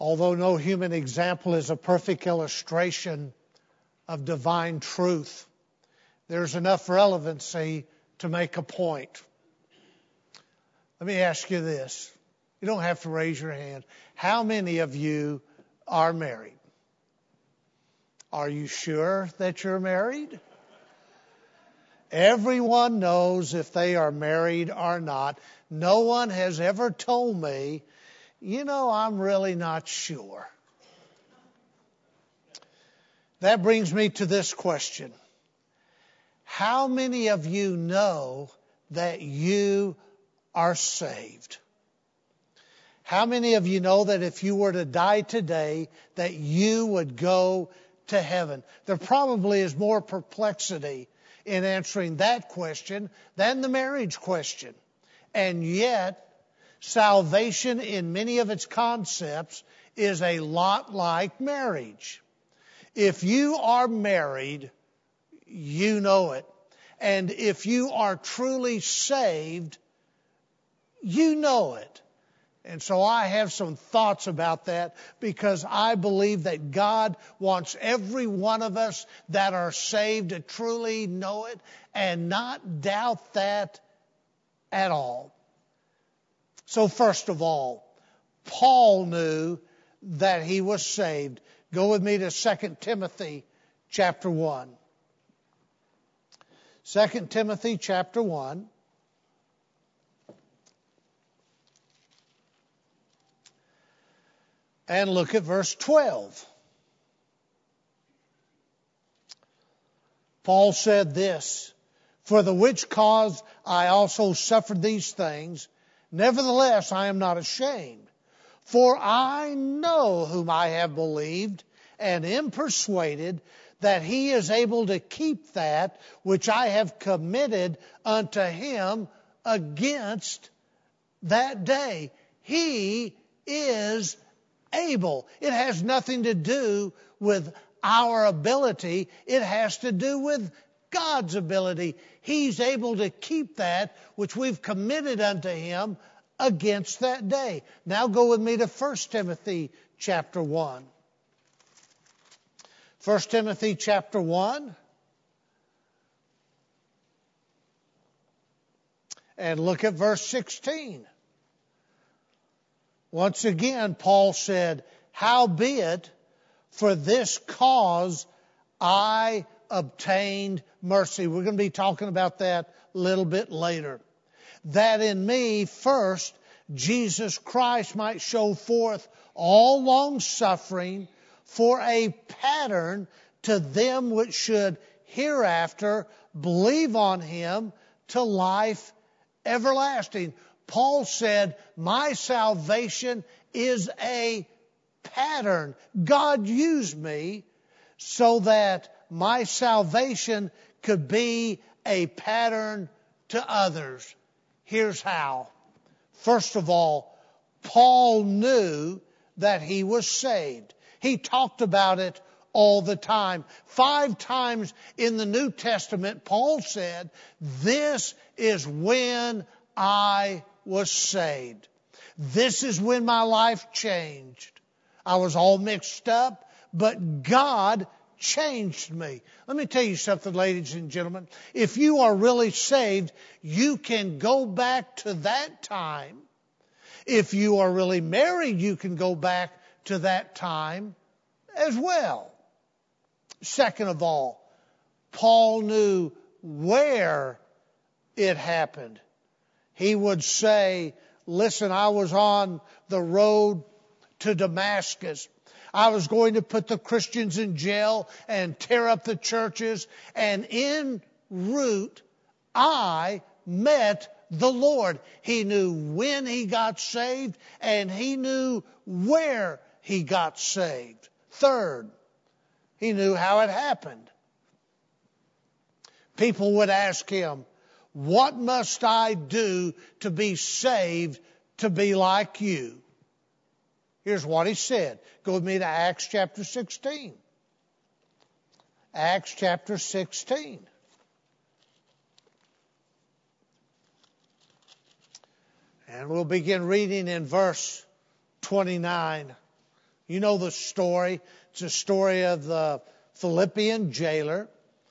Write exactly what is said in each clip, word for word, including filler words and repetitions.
Although no human example is a perfect illustration of divine truth, there's enough relevancy to make a point. Let me ask you this. You don't have to raise your hand. How many of you are married? Are you sure that you're married? Everyone knows if they are married or not. No one has ever told me, you know, I'm really not sure. That brings me to this question. How many of you know that you are saved? How many of you know that if you were to die today, that you would go to heaven? There probably is more perplexity in answering that question than the marriage question. And yet, salvation in many of its concepts is a lot like marriage. If you are married, you know it. And if you are truly saved, you know it. And so I have some thoughts about that because I believe that God wants every one of us that are saved to truly know it and not doubt that at all. So first of all, Paul knew that he was saved. Go with me to Second Timothy chapter one. Second Timothy chapter one. And look at verse twelve. Paul said this, "For the which cause I also suffered these things, nevertheless I am not ashamed. For I know whom I have believed, and am persuaded that he is able to keep that which I have committed unto him against that day." He is able. It has nothing to do with our ability. It has to do with God's ability. He's able to keep that which we've committed unto him against that day. Now go with me to First Timothy chapter one. First Timothy chapter one. And look at verse sixteen. Once again, Paul said, "Howbeit, for this cause I obtained mercy." We're going to be talking about that a little bit later. "That in me first Jesus Christ might show forth all long suffering for a pattern to them which should hereafter believe on him to life everlasting." Paul said, my salvation is a pattern. God used me so that my salvation could be a pattern to others. Here's how. First of all, Paul knew that he was saved. He talked about it all the time. Five times in the New Testament, Paul said, "This is when I was saved. This is when my life changed. I was all mixed up, but God changed me." Let me tell you something, ladies and gentlemen. If you are really saved, you can go back to that time. If you are really married, you can go back to that time as well. Second of all, Paul knew where it happened. He would say, "Listen, I was on the road to Damascus. I was going to put the Christians in jail and tear up the churches. And en route, I met the Lord." He knew when he got saved, and he knew where he got saved. Third, he knew how it happened. People would ask him, "What must I do to be saved to be like you?" Here's what he said. Go with me to Acts chapter sixteen. Acts chapter sixteen. And we'll begin reading in verse twenty-nine You know the story. It's a story of the Philippian jailer.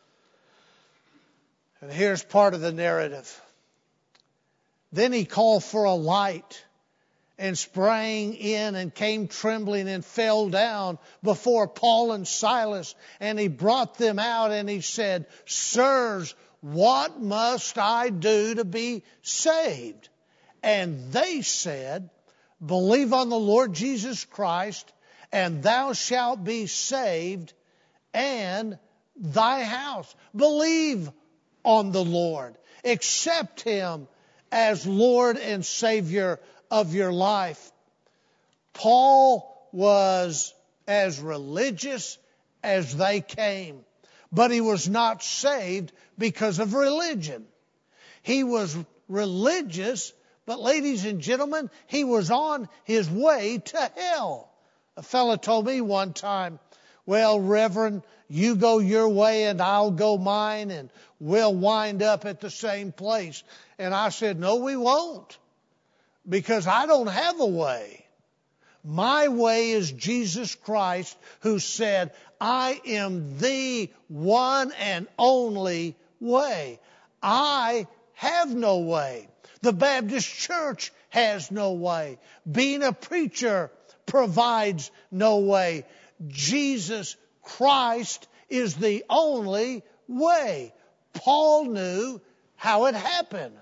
And here's part of the narrative. Then he called for a light and sprang in and came trembling and fell down before Paul and Silas. And he brought them out and he said, Sirs, what must I do to be saved? And they said, Believe on the Lord Jesus Christ, and thou shalt be saved, and thy house. Believe on the Lord. Accept Him as Lord and Savior of your life. Paul was as religious as they came, but he was not saved because of religion. He was religious, but ladies and gentlemen, he was on his way to hell. A fellow told me one time, well, Reverend, you go your way and I'll go mine and we'll wind up at the same place. And I said, no, we won't, because I don't have a way. My way is Jesus Christ, who said, I am the one and only way. I have no way. The Baptist Church has no way. Being a preacher provides no way. Jesus Christ is the only way. Paul knew how it happened.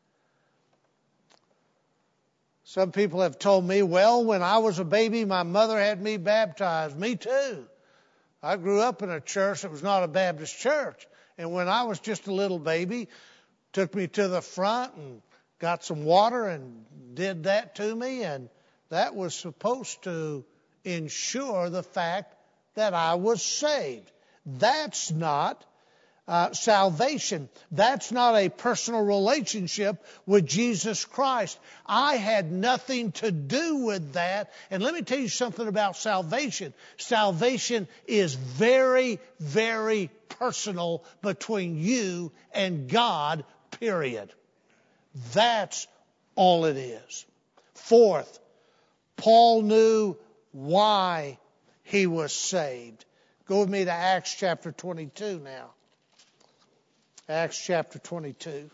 Some people have told me, well, when I was a baby, my mother had me baptized. Me too. I grew up in a church that was not a Baptist church. And when I was just a little baby, took me to the front and got some water and did that to me. And that was supposed to ensure the fact that I was saved. That's not uh, salvation. That's not a personal relationship with Jesus Christ. I had nothing to do with that. And let me tell you something about salvation. Salvation is very, very personal between you and God, period. That's all it is. Fourth, Paul knew why he was saved. Go with me to Acts chapter twenty-two now. Acts chapter twenty-two.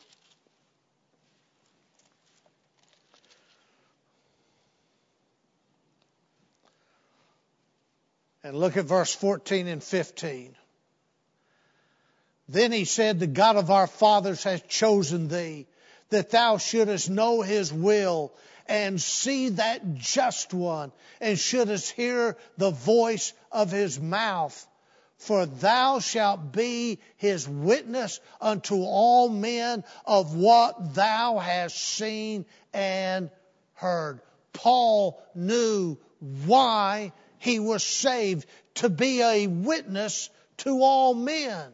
And look at verse fourteen and fifteen. Then he said, the God of our fathers has chosen thee, that thou shouldest know His will, and see that just one, and shouldest hear the voice of His mouth. For thou shalt be His witness unto all men of what thou hast seen and heard. Paul knew why he was saved, to be a witness to all men.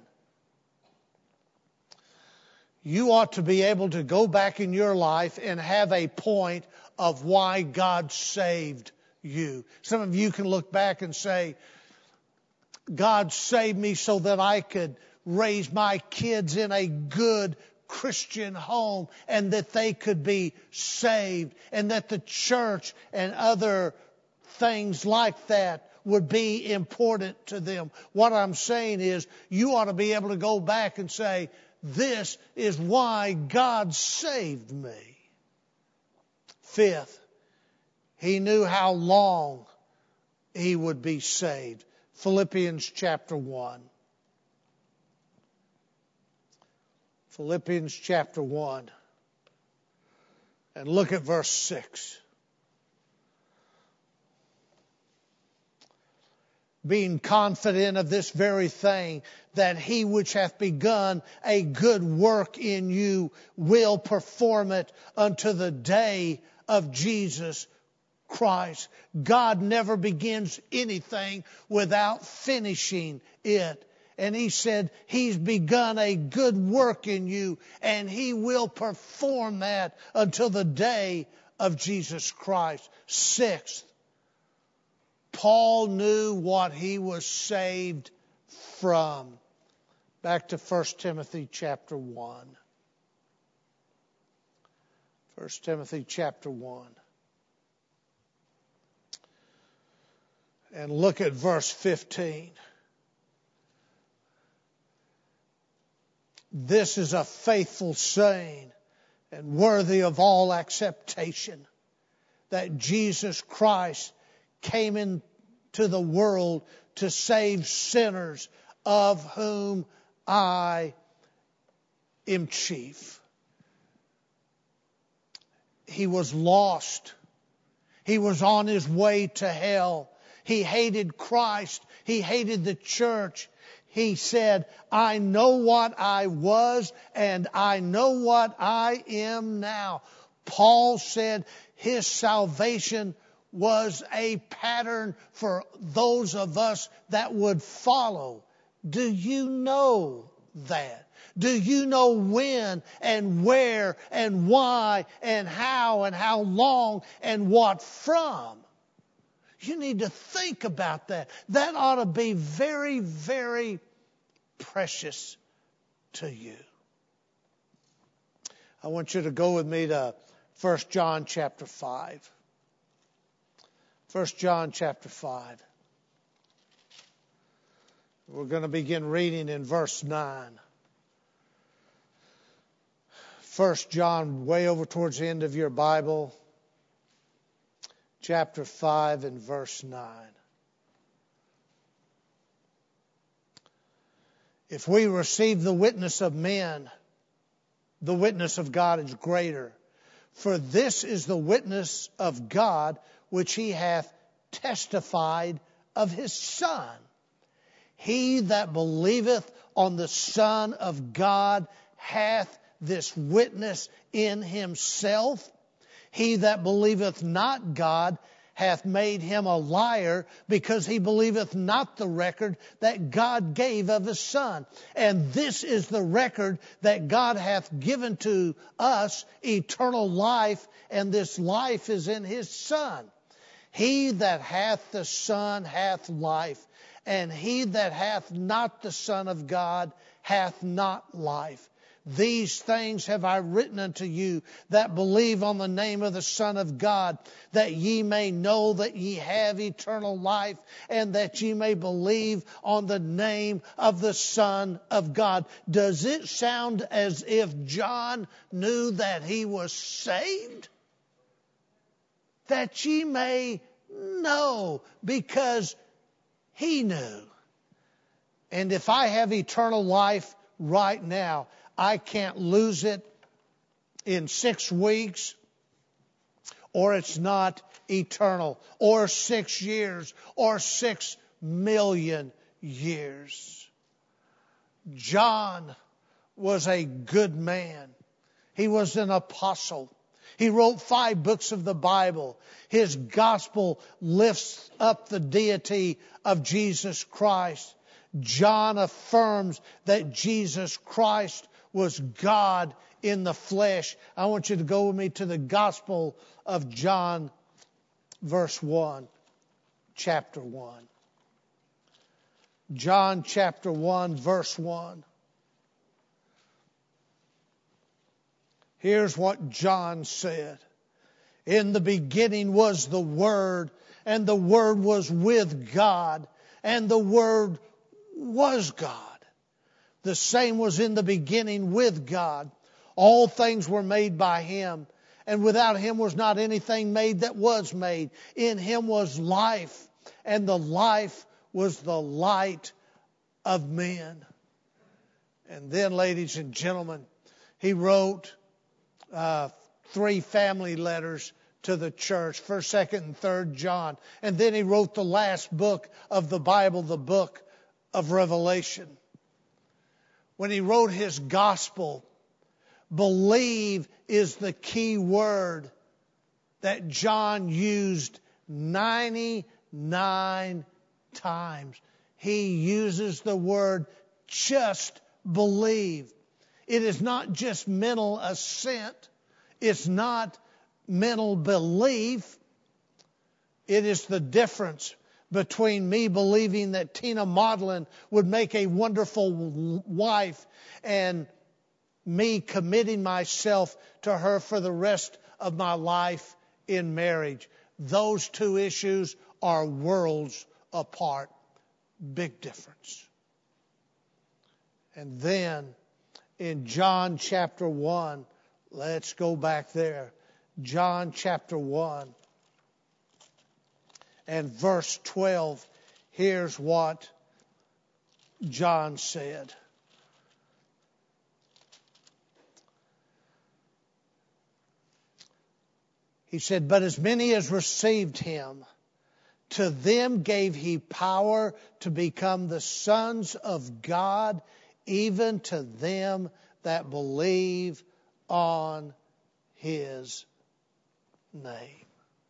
You ought to be able to go back in your life and have a point of why God saved you. Some of you can look back and say, God saved me so that I could raise my kids in a good Christian home and that they could be saved, and that the church and other things like that would be important to them. What I'm saying is, you ought to be able to go back and say, this is why God saved me. Fifth, he knew how long he would be saved. Philippians chapter one. Philippians chapter one. And look at verse six. Being confident of this very thing, that He which hath begun a good work in you will perform it unto the day of Jesus Christ. God never begins anything without finishing it. And He said He's begun a good work in you, and He will perform that until the day of Jesus Christ. Sixth, Paul knew what he was saved from. Back to First Timothy chapter one. First Timothy chapter one. and look at verse fifteen. This is a faithful saying and worthy of all acceptation, that Jesus Christ came into the world to save sinners, of whom I am chief. He was lost. He was on his way to hell. He hated Christ. He hated the church. He said, I know what I was and I know what I am now. Paul said his salvation was a pattern for those of us that would follow. Do you know that? Do you know when and where and why and how and how long and what from? You need to think about that. That ought to be very, very precious to you. I want you to go with me to First John chapter five. First John chapter five. We're going to begin reading in verse nine. First John, way over towards the end of your Bible, chapter five and verse nine. If we receive the witness of men, the witness of God is greater. For this is the witness of God, which he hath testified of his Son. He that believeth on the Son of God hath this witness in himself. He that believeth not God hath made him a liar, because he believeth not the record that God gave of his Son. And this is the record that God hath given to us, eternal life, and this life is in his Son. He that hath the Son hath life, and he that hath not the Son of God hath not life. These things have I written unto you that believe on the name of the Son of God, that ye may know that ye have eternal life, and that ye may believe on the name of the Son of God. Does it sound as if John knew that he was saved? That ye may know, because he knew. And if I have eternal life right now, I can't lose it in six weeks, or it's not eternal, or six years, or six million years. John was a good man. He was an apostle. He wrote five books of the Bible. His gospel lifts up the deity of Jesus Christ. John affirms that Jesus Christ was God in the flesh. I want you to go with me to the Gospel of John, verse one, chapter one. John chapter one, verse one. Here's what John said. In the beginning was the Word, and the Word was with God, and the Word was God. The same was in the beginning with God. All things were made by him, and without him was not anything made that was made. In him was life, and the life was the light of men. And then, ladies and gentlemen, he wrote uh, three family letters to the church, First, Second, and Third John. And then he wrote the last book of the Bible, the book of Revelation. When he wrote his gospel, believe is the key word that John used ninety-nine times. He uses the word just believe. It is not just mental assent. It's not mental belief. It is the difference between me believing that Tina Maudlin would make a wonderful wife and me committing myself to her for the rest of my life in marriage. Those two issues are worlds apart. Big difference. And then in John chapter one, let's go back there. John chapter one and verse twelve. Here's what John said. He said, "But as many as received him, to them gave he power to become the sons of God, even to them that believe on his name."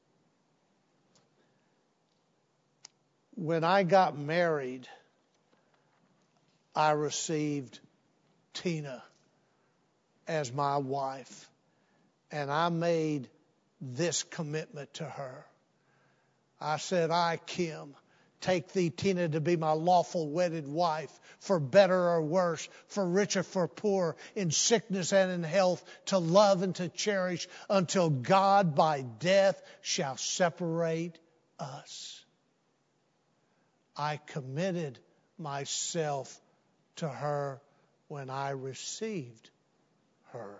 When I got married, I received Tina as my wife, and I made this commitment to her. I said, "I, Kim, take thee, Tina, to be my lawful wedded wife, for better or worse, for richer, for poor, in sickness and in health, to love and to cherish, until God by death shall separate us." I committed myself to her when I received her.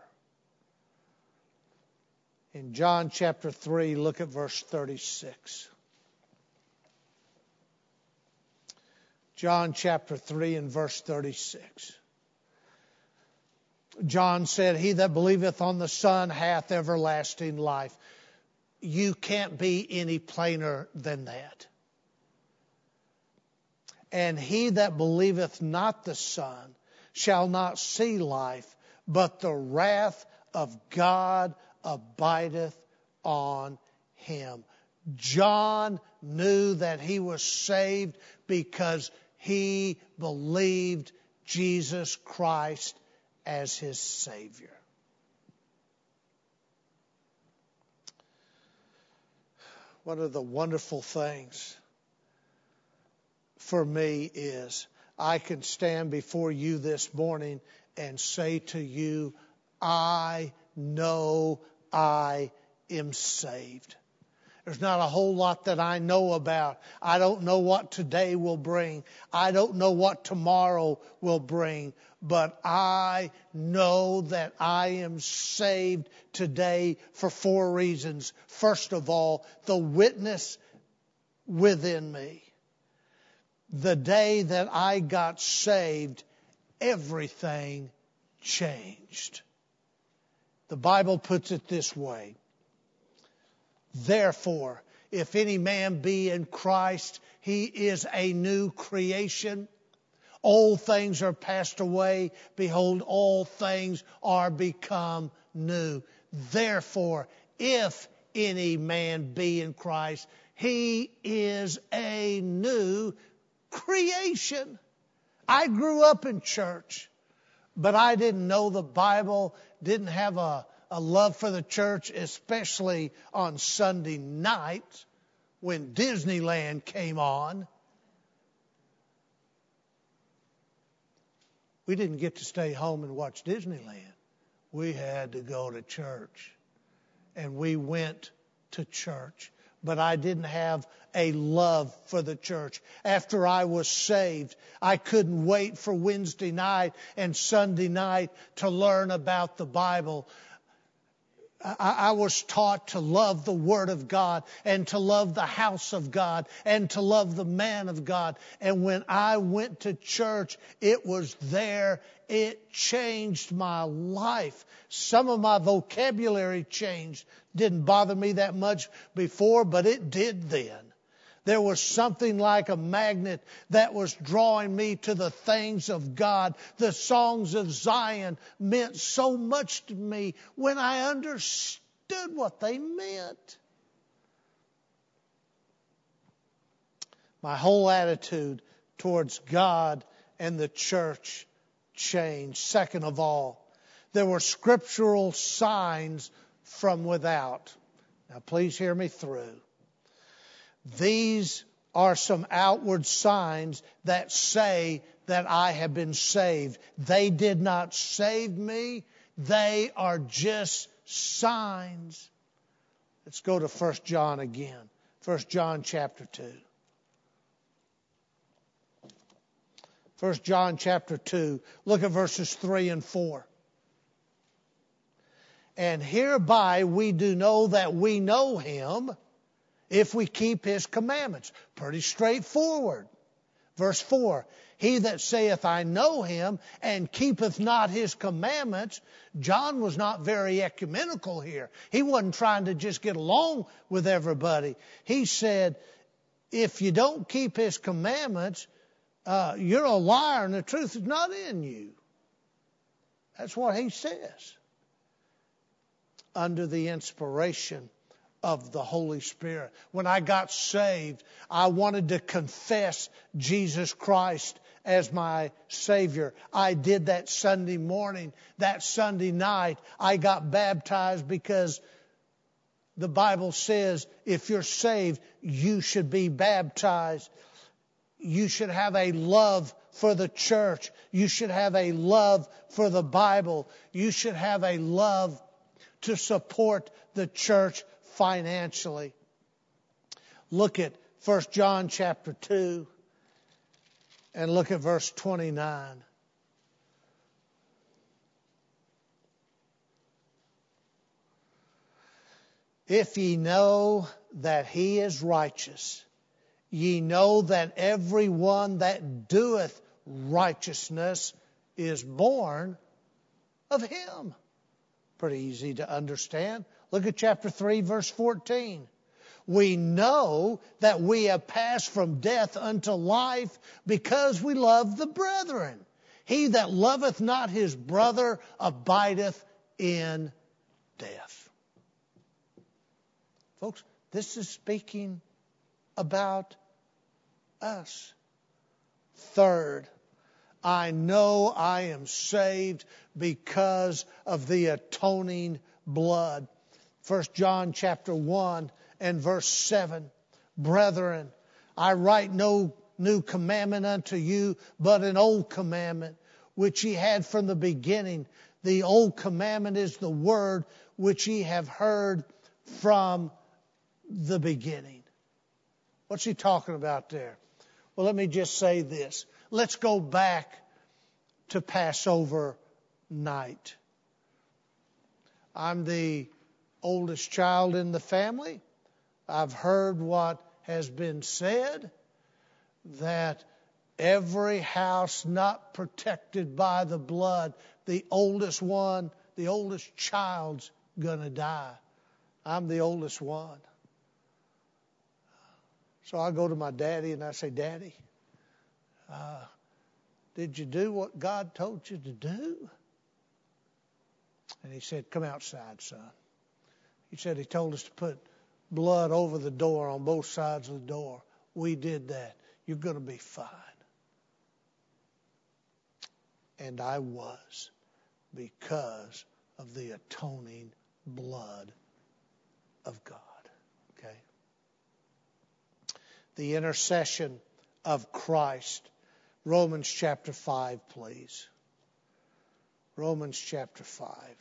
In John chapter three, look at verse thirty-six. John chapter three and verse thirty-six. John said, "He that believeth on the Son hath everlasting life." You can't be any plainer than that. "And he that believeth not the Son shall not see life, but the wrath of God abideth on him." John knew that he was saved because he believed Jesus Christ as his Savior. One of the wonderful things for me is I can stand before you this morning and say to you, I know I am saved. There's not a whole lot that I know about. I don't know what today will bring. I don't know what tomorrow will bring. But I know that I am saved today for four reasons. First of all, the witness within me. The day that I got saved, everything changed. The Bible puts it this way. "Therefore, if any man be in Christ, he is a new creation. Old things are passed away. Behold, all things are become new. Therefore, if any man be in Christ, he is a new creation." I grew up in church, but I didn't know the Bible, didn't have a, a love for the church, especially on Sunday night when Disneyland came on. We didn't get to stay home and watch Disneyland. We had to go to church. And we went to church. But I didn't have a love for the church. After I was saved, I couldn't wait for Wednesday night and Sunday night to learn about the Bible. I was taught to love the Word of God and to love the house of God and to love the man of God. And when I went to church, it was there. It changed my life. Some of my vocabulary changed. Didn't bother me that much before, but it did then. There was something like a magnet that was drawing me to the things of God. The songs of Zion meant so much to me when I understood what they meant. My whole attitude towards God and the church changed. Second of all, there were scriptural signs from without. Now please hear me through. These are some outward signs that say that I have been saved. They did not save me. They are just signs. Let's go to First John again. First John chapter two. First John chapter two. Look at verses three and four. And hereby we do know that we know him if we keep his commandments. Pretty straightforward. Verse four. He that saith, I know him, and keepeth not his commandments. John was not very ecumenical here. He wasn't trying to just get along with everybody. He said, if you don't keep his commandments, uh, you're a liar and the truth is not in you. That's what he says. Under the inspiration of the Holy Spirit. When I got saved, I wanted to confess Jesus Christ as my Savior. I did that Sunday morning. That Sunday night, I got baptized because the Bible says if you're saved, you should be baptized. You should have a love for the church. You should have a love for the Bible. You should have a love to support the church financially. Look at First John chapter two and look at verse twenty-nine. If ye know that he is righteous, ye know that every one that doeth righteousness is born of him. Pretty easy to understand. Look at chapter three, verse fourteen. We know that we have passed from death unto life because we love the brethren. He that loveth not his brother abideth in death. Folks, this is speaking about us. Third, I know I am saved because of the atoning blood. First John chapter one and verse seven. Brethren, I write no new commandment unto you, but an old commandment, which ye had from the beginning. The old commandment is the word which ye have heard from the beginning. What's he talking about there? Well, let me just say this. Let's go back to Passover night. I'm the oldest child in the family. I've heard what has been said, that every house not protected by the blood, the oldest one, the oldest child's going to die. I'm the oldest one. So I go to my daddy and I say, Daddy, uh, did you do what God told you to do? And he said, come outside, son. He said he told us to put blood over the door on both sides of the door. We did that. You're going to be fine. And I was, because of the atoning blood of God. Okay? The intercession of Christ. Romans chapter five, please. Romans chapter five.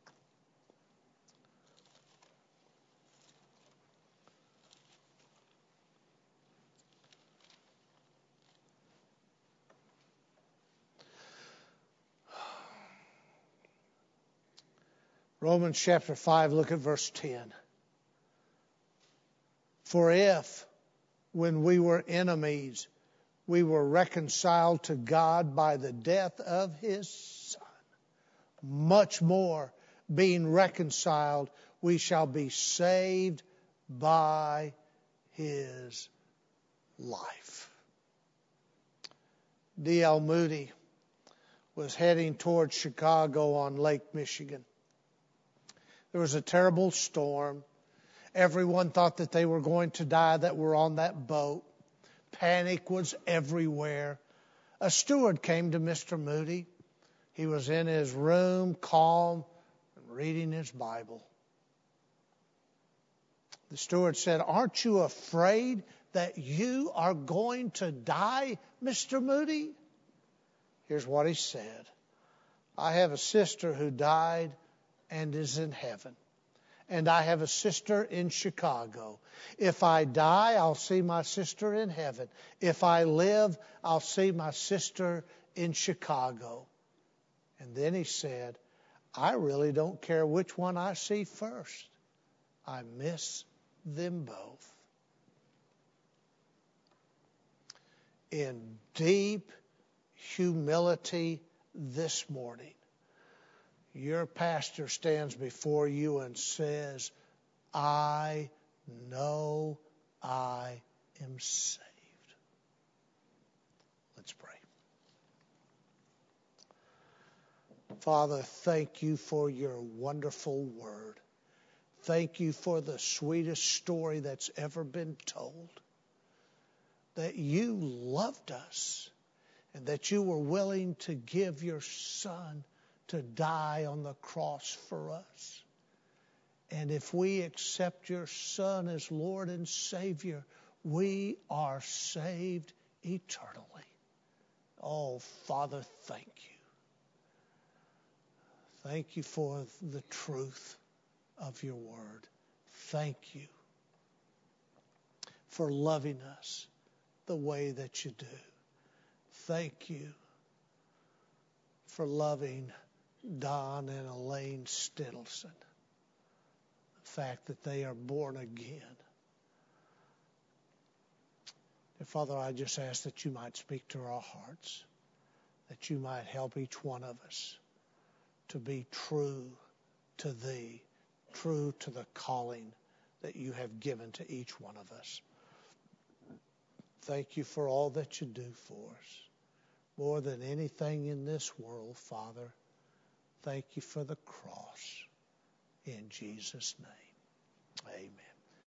Romans chapter five, look at verse ten. For if, when we were enemies, we were reconciled to God by the death of his Son, much more, being reconciled, we shall be saved by his life. D L Moody was heading towards Chicago on Lake Michigan. There was a terrible storm. Everyone thought that they were going to die that were on that boat. Panic was everywhere. A steward came to Mister Moody. He was in his room, calm, and reading his Bible. The steward said, aren't you afraid that you are going to die, Mister Moody? Here's what he said. I have a sister who died and is in heaven. and I have a sister in Chicago. If I die, I'll see my sister in heaven. If I live, I'll see my sister in Chicago. And then he said, I really don't care which one I see first. I miss them both. In deep humility this morning, your pastor stands before you and says, I know I am saved. Let's pray. Father, thank you for your wonderful word. Thank you for the sweetest story that's ever been told. That you loved us and that you were willing to give your son to die on the cross for us. And if we accept your Son as Lord and Savior, we are saved eternally. Oh, Father, thank you. Thank you for the truth of your word. Thank you for loving us the way that you do. Thank you for loving Don and Elaine Stittleson. The fact that they are born again. And Father, I just ask that you might speak to our hearts, that you might help each one of us to be true to thee, true to the calling that you have given to each one of us. Thank you for all that you do for us. More than anything in this world, Father, thank you for the cross. In Jesus' name, amen.